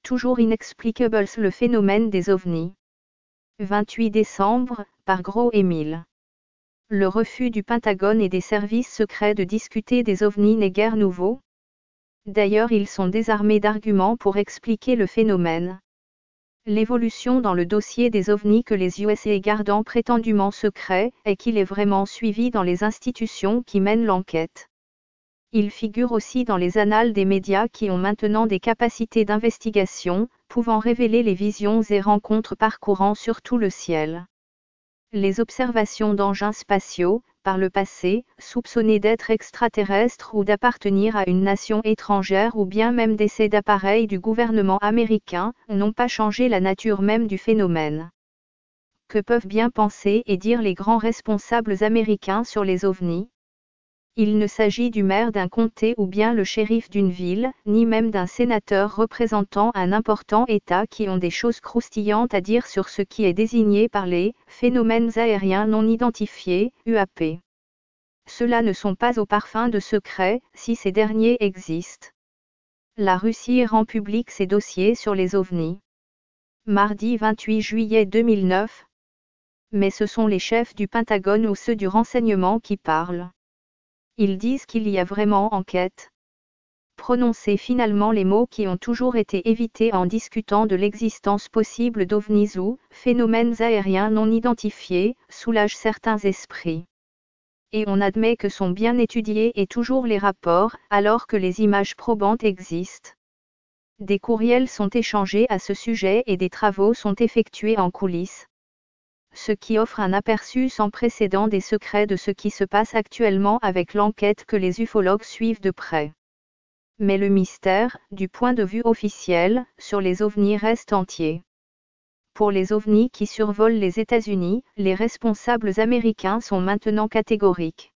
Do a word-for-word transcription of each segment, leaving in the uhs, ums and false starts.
toujours inexplicables le phénomène des ovnis. vingt-huit décembre, par Gros Émile. Le refus du Pentagone et des services secrets de discuter des ovnis n'est guère nouveau. D'ailleurs, ils sont désarmés d'arguments pour expliquer le phénomène. L'évolution dans le dossier des ovnis que les U S A gardant prétendument secret est qu'il est vraiment suivi dans les institutions qui mènent l'enquête. Il figure aussi dans les annales des médias qui ont maintenant des capacités d'investigation, pouvant révéler les visions et rencontres parcourant surtout le ciel. Les observations d'engins spatiaux, par le passé, soupçonnés d'être extraterrestres ou d'appartenir à une nation étrangère ou bien même d'essais d'appareils du gouvernement américain, n'ont pas changé la nature même du phénomène. Que peuvent bien penser et dire les grands responsables américains sur les ovnis ? Il ne s'agit du maire d'un comté ou bien le shérif d'une ville, ni même d'un sénateur représentant un important État qui ont des choses croustillantes à dire sur ce qui est désigné par les « phénomènes aériens non identifiés » U A P. Ceux-là ne sont pas au parfum de secret, si ces derniers existent. La Russie rend public ses dossiers sur les ovnis. Mardi vingt-huit juillet deux mille neuf. Mais ce sont les chefs du Pentagone ou ceux du renseignement qui parlent. Ils disent qu'il y a vraiment enquête. Prononcer finalement les mots qui ont toujours été évités en discutant de l'existence possible d'ovnis ou phénomènes aériens non identifiés, soulage certains esprits. Et on admet que sont bien étudiés et toujours les rapports, alors que les images probantes existent. Des courriels sont échangés à ce sujet et des travaux sont effectués en coulisses. Ce qui offre un aperçu sans précédent des secrets de ce qui se passe actuellement avec l'enquête que les ufologues suivent de près. Mais le mystère, du point de vue officiel, sur les ovnis reste entier. Pour les ovnis qui survolent les États-Unis, les responsables américains sont maintenant catégoriques.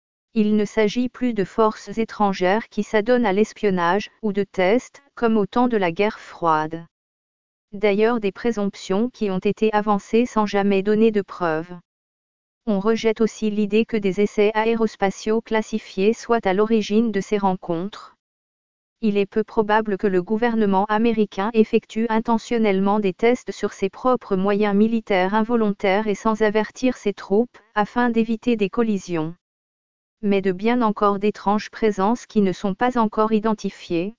Il ne s'agit plus de forces étrangères qui s'adonnent à l'espionnage, ou de tests, comme au temps de la guerre froide. D'ailleurs des présomptions qui ont été avancées sans jamais donner de preuves. On rejette aussi l'idée que des essais aérospatiaux classifiés soient à l'origine de ces rencontres. Il est peu probable que le gouvernement américain effectue intentionnellement des tests sur ses propres moyens militaires involontaires et sans avertir ses troupes, afin d'éviter des collisions. Mais de bien encore d'étranges présences qui ne sont pas encore identifiées.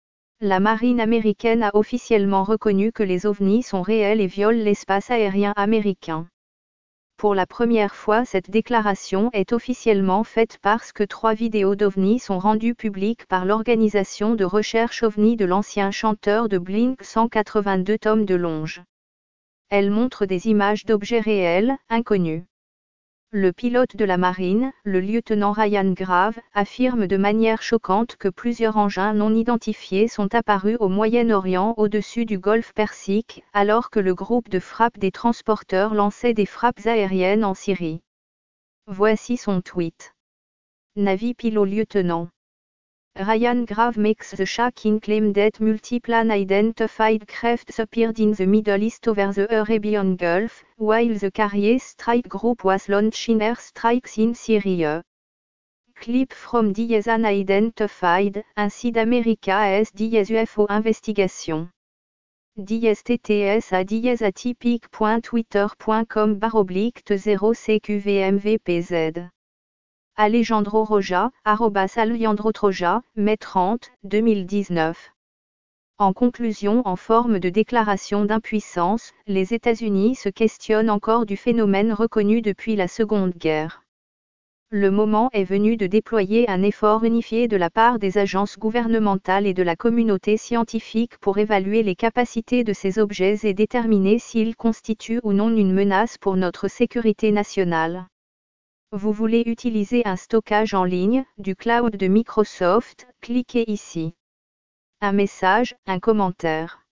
La marine américaine a officiellement reconnu que les ovnis sont réels et violent l'espace aérien américain. Pour la première fois, cette déclaration est officiellement faite parce que trois vidéos d'ovnis sont rendues publiques par l'organisation de recherche OVNI de l'ancien chanteur de Blink cent quatre-vingt-deux Tom DeLonge. Elles montrent des images d'objets réels, inconnus. Le pilote de la marine, le lieutenant Ryan Grave, affirme de manière choquante que plusieurs engins non identifiés sont apparus au Moyen-Orient au-dessus du golfe Persique, alors que le groupe de frappe des transporteurs lançait des frappes aériennes en Syrie. Voici son tweet. Navy Pilot Lieutenant. Ryan Grave makes the shocking claim that multiple unidentified crafts appeared in the Middle East over the Arabian Gulf, while the carrier strike group was launching air strikes in Syria. Clip from the unidentified, ainsi d'America as the U F O investigation. D S T T S à diazatypique point twitter point com barre oblique zéro C Q V M V P Z. Alejandro Roja, arrobas Alejandro Troja, mai trente, deux mille dix-neuf. En conclusion, en forme de déclaration d'impuissance, les États-Unis se questionnent encore du phénomène reconnu depuis la Seconde Guerre. Le moment est venu de déployer un effort unifié de la part des agences gouvernementales et de la communauté scientifique pour évaluer les capacités de ces objets et déterminer s'ils constituent ou non une menace pour notre sécurité nationale. Vous voulez utiliser un stockage en ligne, du cloud de Microsoft, cliquez ici. Un message, un commentaire.